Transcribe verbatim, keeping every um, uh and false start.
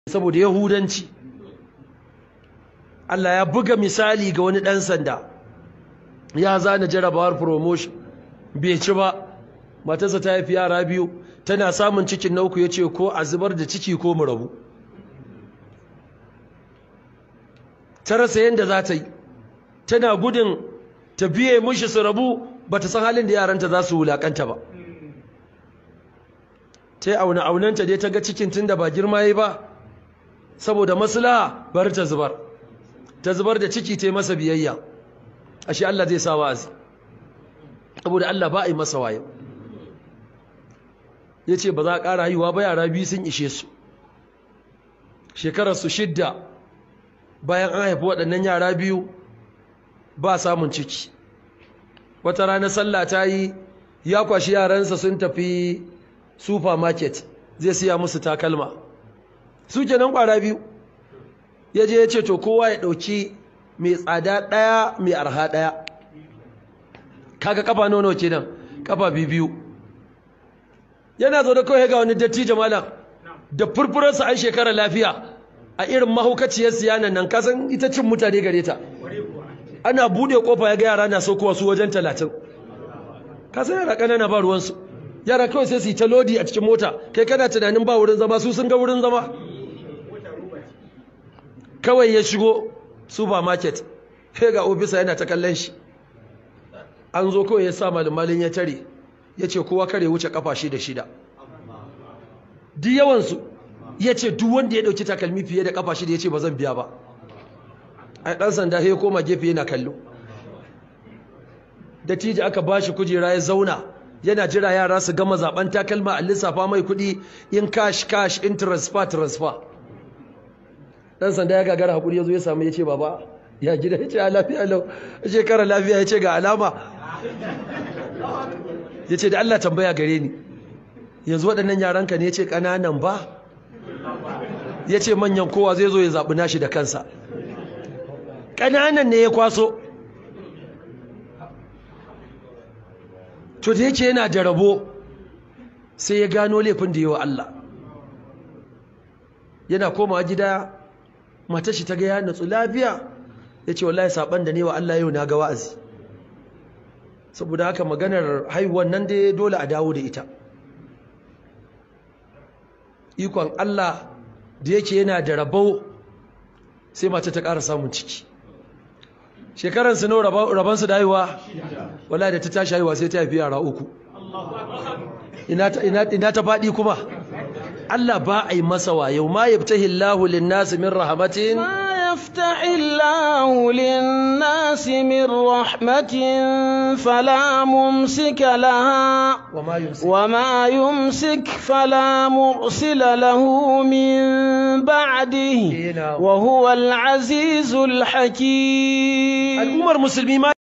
saboda yahudanci. Allah ya buga misali ga wani ɗan sanda ya zana jarabawar promotion bai ci ba, matarsa ta haifi yara biyu, tana samun cikin na uku ya ce ko a zubar da ciki ko mu rabu. Ta rasa yadda za ta yi, tana gudun ta biye mushi su rabu, ba ta san halin da yaranta za su wulaƙanta ba. ta yi auna aunanta dai ta ga cikin tun da ba girma yi ba, saboda maslaha bari ta zubar ta zubar da ciki ta yi masa biyayya. Ashe Allah zai sa wa'azi, saboda Allah ba a yi masa wayo. Ya ce ba za a ƙara haihuwa ba, yara biyu sun ishe su. Shekararsu shidda bayan an haifi waɗannan yara biyu ba samun ciki. Wata rana sallah ta yi, ya kwashi yaransa sun tafi supermarket zai siya musu takalma, su kenan ƙwara biyu. Ya je ya ce to kowa ya ɗauki mai tsada ɗaya mai arha ɗaya. Kaga kafa nono kenan, kafa biyu. Yana zo da kawai ga wani dattijo malam da furfurarsa an shekara lafiya a irin mahaukaciyar siyanan nan, kasan ita cin mutane gare ta. Ana buɗe kofa ya ga yara na saukowa su wajen talatin. Kasan yara ƙanana ba ruwansu, yara kawai sai su yi ta lodi a cikin mota, kai kana tunanin ba wurin zama, su sun ga wurin zama. Kawai ya shigo supermarket, sai ga ofisa yana ta kallon shi. An zo kawai ya sa malin ya tare, ya ce kowa kare wuce kafa shida shida. Duk yawansu ya ce duk wanda ya ɗauki takalmi fiye da kafa shida ya ce ba zan biya ba. A ɗan sanda ya koma gefe yana kallo. Dattijo aka ba shi kujera ya zauna, yana jira yara su gama zaben takalma a lissafa mai kuɗi, in cash cash, in transfer transfer. Ɗan sanda ya gagara haƙuri ya zo ya samu ya ce baba ya gida, ya ce a lafiya lau, ya ce kara lafiya, ya ce ga alama. Ya ce da Allah tambaya gare ni, yanzu waɗannan yaranka ne? Ya ce ƙananan ba. Ya ce manyan kowa zai zo ya zaɓi nashi da kansa, ƙananan ne ya kwaso. To da yake yana da rabo sai ya gano laifin da yawa Allah. Yana komawa gida, matar shi ta ga ya natsu lafiya, ya ce wallahi saɓan da ne wa Allah yau na ga wa'azi. Saboda haka maganar haihuwan nan dai dole a dawo da ita. Ikon Allah da yake yana da rabo sai mace ta ƙara samun ciki. Shekaransu nawa rabansu da haihuwa? Wallahi da ta tashi haihuwa sai ta haifi yara uku. Ina ta faɗi kuma? Allah ba a yi masa wayo. Ma yaftahi Allahu lin-nasi min rahmatin يفتح الله للناس من رحمة فلا ممسك لها وما يمسك فلا مرسل له من بعده وهو العزيز الحكيم. الأمر مسلمين